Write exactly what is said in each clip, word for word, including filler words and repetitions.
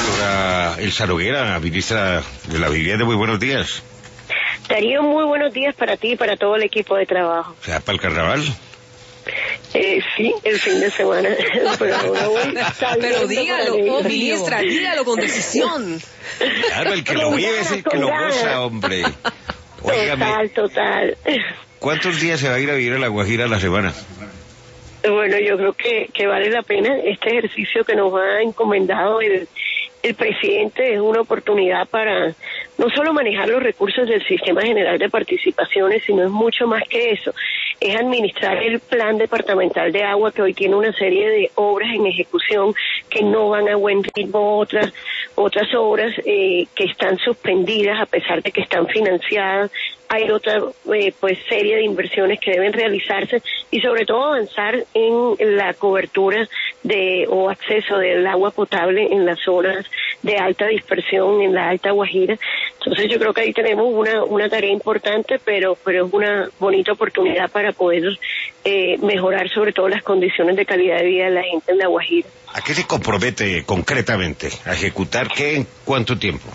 Doctora Elsa Noguera, ministra de la Vivienda, muy buenos días. Darío, muy buenos días para ti y para todo el equipo de trabajo. ¿Se va para el carnaval? Eh, sí, el fin de semana. Pero, pero dígalo, oh, ministra, dígalo con decisión. Claro, el que lo vive es el que lo goza, hombre. Óigame, total, total. ¿cuántos días se va a ir a vivir a La Guajira a la semana? Bueno, yo creo que, que vale la pena este ejercicio que nos ha encomendado el, el presidente. Es una oportunidad para no solo manejar los recursos del Sistema General de Participaciones, sino es mucho más que eso. Es administrar el Plan Departamental de Agua, que hoy tiene una serie de obras en ejecución que no van a buen ritmo, otras otras obras eh, que están suspendidas a pesar de que están financiadas. Hay otra eh, pues serie de inversiones que deben realizarse y sobre todo avanzar en la cobertura de o acceso del agua potable en las zonas de alta dispersión, en la Alta Guajira. Entonces yo creo que ahí tenemos una una tarea importante, pero pero es una bonita oportunidad para poder eh, mejorar sobre todo las condiciones de calidad de vida de la gente en La Guajira. ¿A qué se compromete concretamente? ¿A ejecutar qué en cuánto tiempo?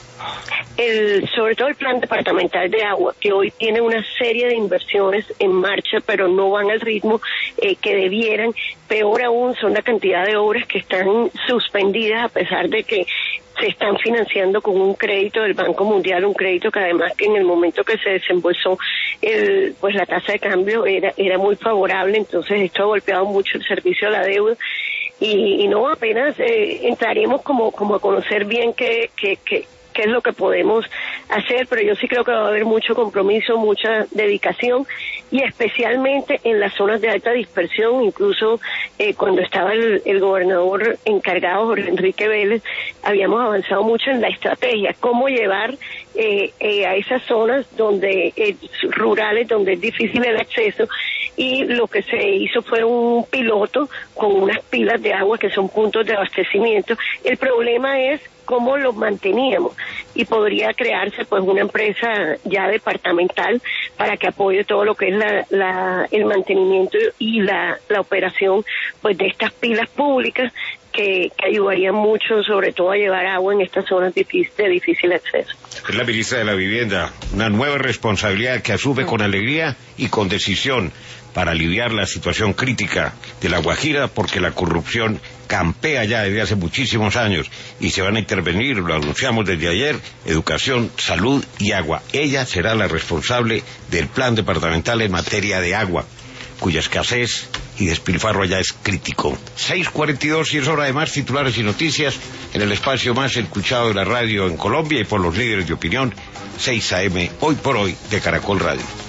El, sobre todo el Plan Departamental de Agua, que hoy tiene una serie de inversiones en marcha, pero no van al ritmo eh, que debieran. Peor aún son la cantidad de obras que están suspendidas a pesar de que se están financiando con un crédito del Banco Mundial, un crédito que además que en el momento que se desembolsó el, pues la tasa de cambio era, era muy favorable. Entonces esto ha golpeado mucho el servicio a la deuda. Y, y no apenas eh, entraremos como como a conocer bien qué qué qué qué es lo que podemos hacer, pero yo sí creo que va a haber mucho compromiso, mucha dedicación, y especialmente en las zonas de alta dispersión. Incluso eh, cuando estaba el, el gobernador encargado, Jorge Enrique Vélez, habíamos avanzado mucho en la estrategia, cómo llevar eh, eh, a esas zonas donde eh, rurales, donde es difícil el acceso, y lo que se hizo fue un piloto con unas pilas de agua que son puntos de abastecimiento. El problema es cómo los manteníamos, y podría crearse pues una empresa ya departamental para que apoye todo lo que es la, la el mantenimiento y la, la operación pues de estas pilas públicas que, que ayudarían mucho, sobre todo a llevar agua en estas zonas difícil, de difícil acceso. Es la ministra de la Vivienda, una nueva responsabilidad que asume con alegría y con decisión para aliviar la situación crítica de La Guajira, porque la corrupción campea ya desde hace muchísimos años y se van a intervenir, lo anunciamos desde ayer, educación, salud y agua. Ella será la responsable del plan departamental en materia de agua, cuya escasez y despilfarro allá es crítico. seis cuarenta y dos y es hora de más titulares y noticias en el espacio más escuchado de la radio en Colombia y por los líderes de opinión, seis a eme, hoy por hoy, de Caracol Radio.